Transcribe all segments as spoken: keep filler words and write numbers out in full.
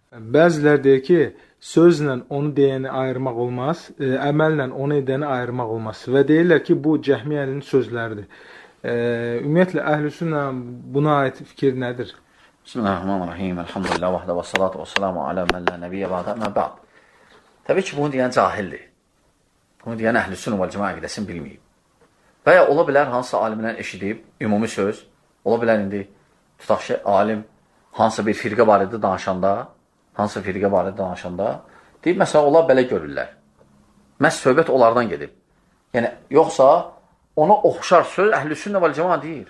Bəzilər deyir ki, sözlə onu deyəni ayırmaq olmaz, e, əməllə onu edəni ayırmaq olmaz. Və deyirlər ki, bu Cəhmiyyənin sözləridir. E, ümumiyyətlə, Əhlüsünnə buna aid fikir nədir? Bismillahirrahmanirrahim. Elhamdülillah vahdə və salatu və salamu alə mən lə nəbiyyə bədə əmə bə'd. Təbii ki, bunu deyən cahildir. Bunu deyən Əhlüsünnə vəl cəmaə əqidəsini bilməyib. Və ya ola bilər hansısa alimdən eşidib, ümumi söz, ola bilər indi tutaq ki, alim hansısa bir firqə barədə danışanda, hansısa firqə barədə danışanda, deyib, məsələn, onlar belə görürlər. Məhz söhbət onlardan gedib. Yəni, yoxsa ona oxşar söz Əhlüsünnə vəl cəmaə deyir.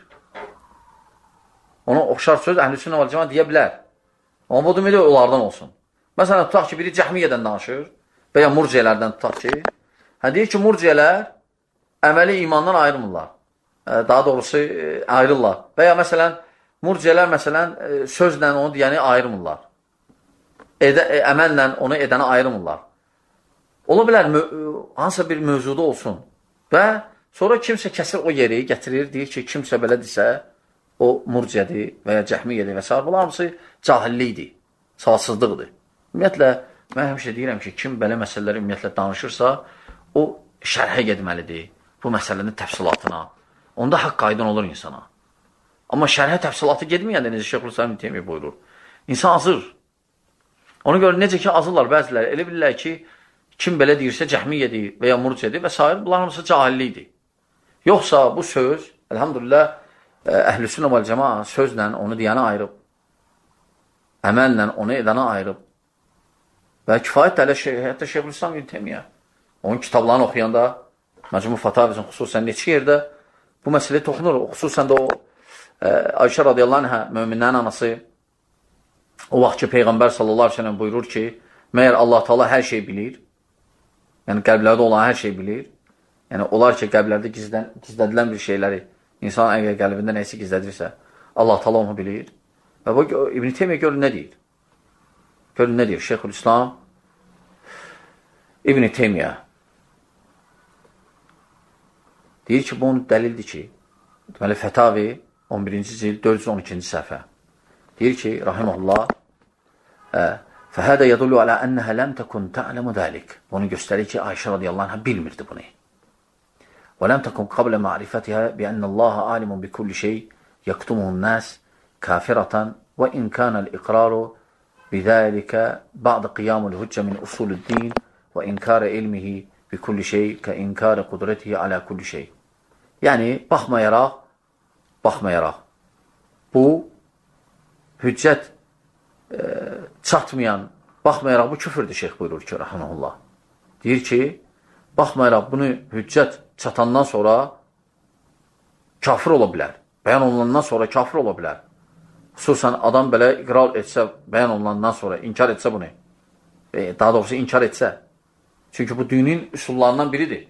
Ona oxşar söz Əhlüsünnə vəl cəmaə deyə bilər. Amma bu demək onlardan olsun. Məsələn, tutaq ki, biri Cəhmiyyədən danışır və ya murciyələrdən tutaq ki, hə, deyir ki, murciyələr əməli imandan ayrılmırlar. Daha doğrusu ayrılırlar. Və ya məsələn, murciyələr məsələn, sözlə onu deyəni ayrılmırlar. Edə, əməllə onu edəni ayrılmırlar. Ola bilər, hansısa bir mövzuda olsun və sonra kimsə kəsir o yeri, gətirir, deyir ki, kimsə belə desə, o murciyədir və ya cəhmiyyədir və s. Bunlar hamısı cahillikdir, savadsızlıqdır. Ümumiyyətlə, mən həmişə deyirəm ki, kim belə məsələləri ümumiyyətlə danışırsa, o şərhə getməlidir bu məsələnin təfsilatına. Onda haqq aydın olur insana. Amma şərhə təfsilatı getməyəndə necə Şeyxülislam İbn Teymiyyə buyurur. İnsan azır. Ona görə necə ki, azırlar bəziləri. Elə bilirlər ki, kim belə deyirsə cəhmiyyədir və ya murciədir və s. Bunlar hamısı cahillikdir. Yoxsa bu söz, elhamdülillah, Əhlüsünnə vəl cəmaə sözlə onu deyəni ayırıb, əməllə onu edəni ayırıb və kifayət də hətta Şeyxülislam İbn Teymiyyə onun kitablarını oxuyanda, Məcmu Fatavisin xüsusən neçə yerdə bu məsələ toxunur. Xüsusən də o Ayşə radiyallahu anhə, möminlərin anası, o vaxt ki, Peyğəmbər sallallahu aleyhi ve sellem buyurur ki, məyər Allah Teala hər şey bilir, yəni qəlblərdə olan hər şey bilir, yəni olar ki, qəlblərdə gizlən, gizlədilən bir şeyləri, insan əgər qəlbində nəyisi gizlədirsə, Allah Teala onu bilir. Və bu, İbn Teymiyyə görün nə deyir? Görün nə deyir? Şeyxülislam İbn Teymiyyə deyir ki, bu onun dəlildir ki, deməli, Fətavi on birinci cild dörd yüz on ikinci səhifə. Deyir ki, rahiməhullah, fəhədə yədullu alə ənəhə ləm təkun tə'ləmu dəlik. Bunu göstərir ki, Ayşə radiyallahu anhə bilmirdi bunu. Və ləm təkun qablə ma'rifətihə bi ənəllaha alimun bi kulli şey yəktumuhun nəs kafiratan və in kənəl iqraru bidəlikə ba'də qiyamul hüccə min usulüddin və inkar ilmihi bi kulli şey kə inkar qudretihi alə kulli şey. Yəni, baxmayaraq, baxmayaraq, bu hüccət e, çatmayan, baxmayaraq bu küfürdür, şeyx buyurur ki, rahmanullah. Deyir ki, baxmayaraq bunu hüccət çatandan sonra kafir ola bilər. Bəyan olunandan sonra kafir ola bilər. Xüsusən adam belə iqrar etsə, bəyan olunandan sonra inkar etsə bunu, e, daha doğrusu inkar etsə. Çünki bu dinin üsullarından biridir.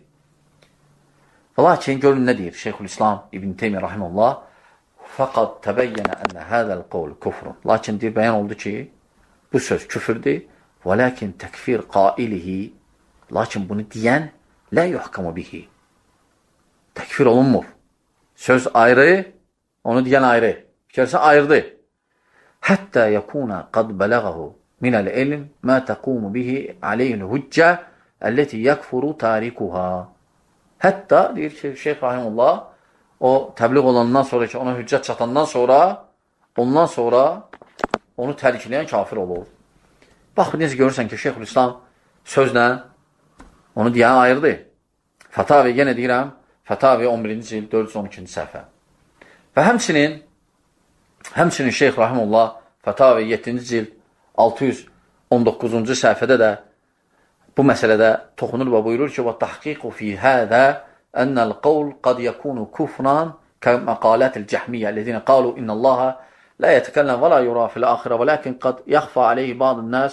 Və lakin görün nə deyir Şeyxülislam İbn Teymiyyə rahimehullah, fəqad təbəyyənə ənə hədəl qovl küfrun. Lakin deyir, bəyan oldu ki, bu söz küfürdür, və lakin təkfir qailihi, lakin bunu deyən lə yuhkamu bihi. Təkfir olunmur. Söz ayrı, onu deyən ayrı. Fikirsə ayrıdır. Həttə yəkuna qad bələğəhu minəl ilm mə təqumu bihi aleyhil hüccə əlləti yəkfuru tarikuha. Hətta, deyir ki, Şeyx Rahimullah, o təbliğ olandan sonra ki, ona hüccət çatandan sonra, ondan sonra onu tərkləyən kafir olur. Bax, necə görürsən ki, Şeyxülislam sözlə onu deyən ayırdı. Fətavi, yenə deyirəm, Fətavi on birinci cild dörd yüz on ikinci səhifə. Və həmçinin, həmçinin Şeyx Rahimullah, Fətavi yeddinci cild altı yüz on doqquzuncu səhifədə də bu məsələdə toxunur və buyurur ki, وَالتَحْقِيقُ فِي هَذَا أَنَّ الْقَوْلِ قَدْ يَكُونُ كُفْرًا كَمَقَالَاتِ الْجَحْمِيَّةِ الَّذِينَ قَالُوا إِنَّ اللَّهَ لَا يَتَكَلَّمُ وَلَا يُرَى فِي الْآخِرَةِ وَلَكِنْ قَدْ يَخْفَى عَلَيْهِ بَعْضُ النَّاسِ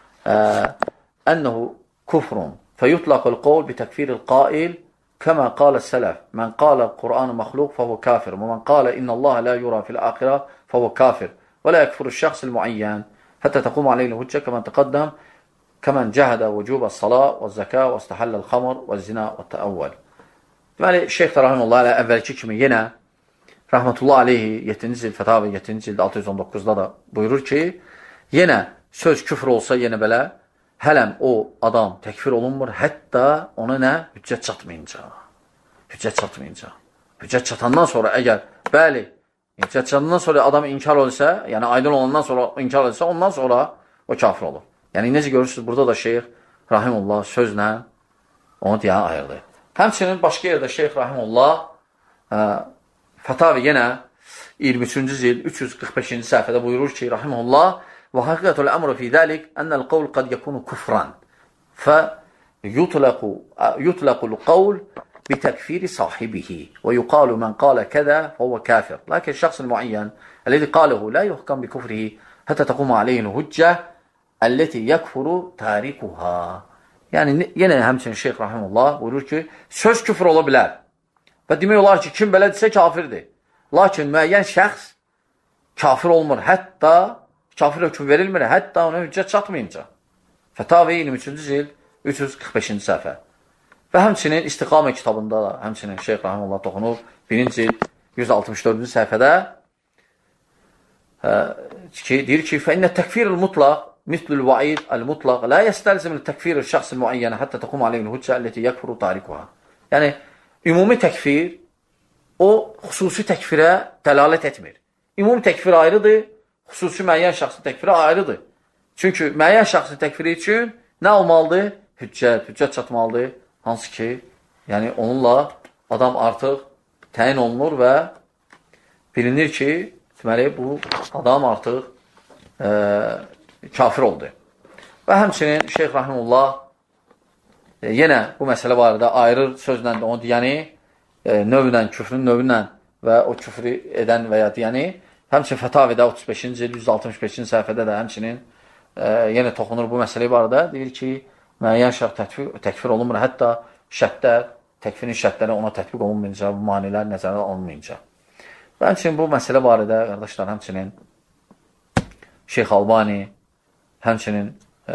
أَنَّهُ كُفْرٌ فَيُطْلَقُ الْقَوْلِ بِتَكْفِيرِ الْقَائِلِ كَمَا قَالَ السَّلَفُ مَنْ قَالَ الْقُرْآنُ مَخْلُوقٌ فَهُوَ كَافِرٌ وَمَنْ قَالَ إِنَّ اللَّهَ لَا يُرَى فِي الْآخِرَةِ فَهُوَ كَافِرٌ وَلَا يَكْفُرُ الشَّخْص الْمُعَيَّنِ حَتَّى تَقُومَ عَلَيْهِ الْحُجَّةُ كَمَا تَقَدَّمَ كَمَنْ جَهَدَ وُجُوبَ الصَّلَاةِ وَالزَّكَاةِ وَاسْتَحَلَّ الْخَمْرَ وَالزِّنَا وَالتَّأَوَّلِ. Deməli, Şeyx Rahimullah ilə əvvəlki kimi yenə Rahmetullah aleyhi yeddinci cild Fətavi yeddinci cild altı yüz on doqquzda da buyurur ki, yenə söz küfr olsa yenə belə, hələm o adam təkfir olunmur, hətta ona nə? Hüccət çatmayınca. Hüccət çatmayınca. Hüccət çatandan sonra əgər, bəli, hüccət çatandan sonra adam inkar olsa, yəni aydın olandan sonra inkar olsa, ondan sonra o kafir olur. Yəni, necə görürsünüz, burada da Şeyx Rahimullah sözlə onu deyən ayırdı. Həmçinin başqa yerdə Şeyx Rahimullah Fətavi yenə iyirmi üçüncü zil üç yüz qırx beşinci səhifədə buyurur ki, Rahimullah və haqiqətul əmru fi dəlik ənəl qavl qad yakunu kufran fə yutlaqul qavl bitəkfiri sahibihi və yuqalu mən qalə kədə fəvə kafir. Lakin şəxs müəyyən əlləzi qaləhu la yuhkam bi kufrihi hətta təquma aleyhil hüccə əlləti yəkfuru tarikuha. Yəni, yenə həmçinin Şeyx Rahimullah buyurur ki, söz küfür ola bilər. Və demək olar ki, kim belədirsə kafirdir. Lakin müəyyən şəxs kafir olmur, hətta kafir hökm verilmir, hətta ona hüccət çatmayınca. Fətavi iyirmi üçüncü zil üç yüz qırx beşinci səhifə. Və həmçinin İstiqamə kitabında da həmçinin Şeyx Rahimullah toxunur. birinci zil yüz altmış dördüncü səhifədə ki, deyir ki, فَإِنَّ التَّكْفِيرِ الْمُطْلَقِ مثل الوعيد المطلق لا يستلزم التكفير الشخص المعين حتى تقوم عليه الحجة التي يكفر تاركها. Yəni, ümumi təkfir o xüsusi təkfirə dəlalət etmir. Ümumi təkfir ayrıdır, xüsusi müəyyən şəxsin təkfiri ayrıdır. Çünki müəyyən şəxsin təkfiri üçün nə olmalıdır? Hüccət, hüccət çatmalıdır. Hansı ki, yəni onunla adam artıq təyin olunur və bilinir ki, deməli, bu adam artıq e, kafir oldu. Və həmçinin Şeyx Rahimullah e, yenə bu məsələ barədə ayrı sözlə də onu deyəni, e, növlə, küfrün növlə və o küfrü edən və ya deyəni, həmçinin Fətavidə otuz beşinci yüz altmış beşinci səhifədə də həmçinin e, yenə toxunur bu məsələ barədə, deyir ki, müəyyən şəxs təkfir, təkfir olunmur, hətta şərtlər, təkfirin şərtləri ona tətbiq olunmayınca, bu manilər nəzərə alınmayınca. Və həmçinin bu məsələ barədə, qardaşlar, həmçinin Şeyx Albani, həmçinin e,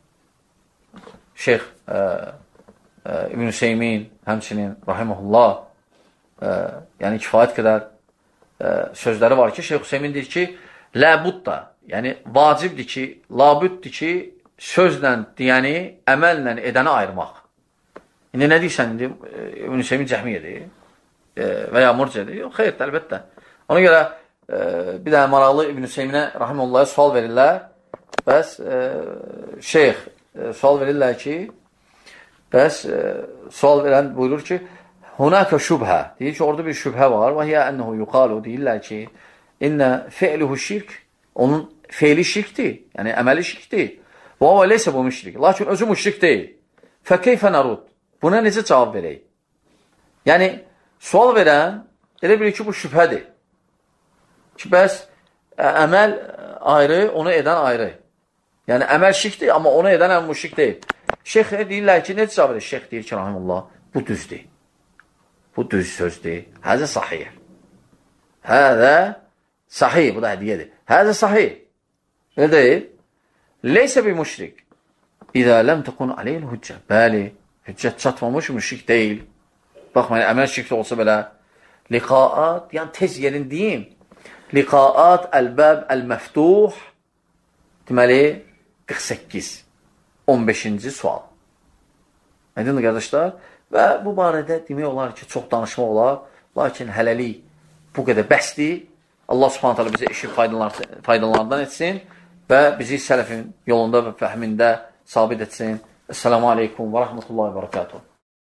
Şeyx e, e, İbn-i Hüseymin, həmçinin Rahimullah, e, yəni kifayət qədər e, sözləri var ki, Şeyx Hüseymin deyir ki, ləbudda, yəni vacibdir ki, labuddir ki, sözlə deyəni, əməllə edəni ayırmaq. İndi nə deyirsən, indi İbn-i Hüseymin cəhmiyyədir e, və ya murciədir? Yox, xeyr, əlbəttə. Ona görə e, bir dənə maraqlı İbn-i Hüseyminə Rahimullah'a sual verirlər. Bəs e, şeyx e, sual verirlər ki, bəs e, sual verən buyurur ki, hunaka şübhə, deyir ki, orada bir şübhə var, və hiyə ənəhu yuqalu, deyirlər ki, innə fe'luhu şirk, onun fe'li şirkdir, yəni əməli şirkdir, və o leysə bu müşrik, lakin özü müşrik deyil, fəkeyfə narud, buna necə cavab verək? Yəni, sual verən, elə bilir ki, bu şübhədir, ki, bəs əməl ayrı, onu edən ayrı. Yəni, əməl şirkdir, amma onu edən əməl müşrik deyil. Şeyx deyirlər ki, necə cavab verir? Şeyx deyir ki, rahimullah, bu düzdür. Bu düz sözdür. Həzə sahih. Həzə sahih, bu da hədiyyədir. Həzə sahih. Nə deyil? Leysə bir müşrik. İzə ləm təkun aleyhil hüccə. Bəli, hüccət çatmamış müşrik deyil. Baxmayın, əməl şirkli olsa belə. Liqaat, yəni tez yerin deyim. Liqaat əl-bəb əl-məftuh. Deməli, qırx səkkiz. on beşinci sual. Aydındır, qardaşlar? Və bu barədə demək olar ki, çox danışma olar. Lakin hələlik bu qədər bəsdir. Allah subhanət hələ bizə işin faydalarından etsin və bizi sələfin yolunda və fəhmində sabit etsin. Esselamu aleykum və rəhmətullahi və rəkatuhu.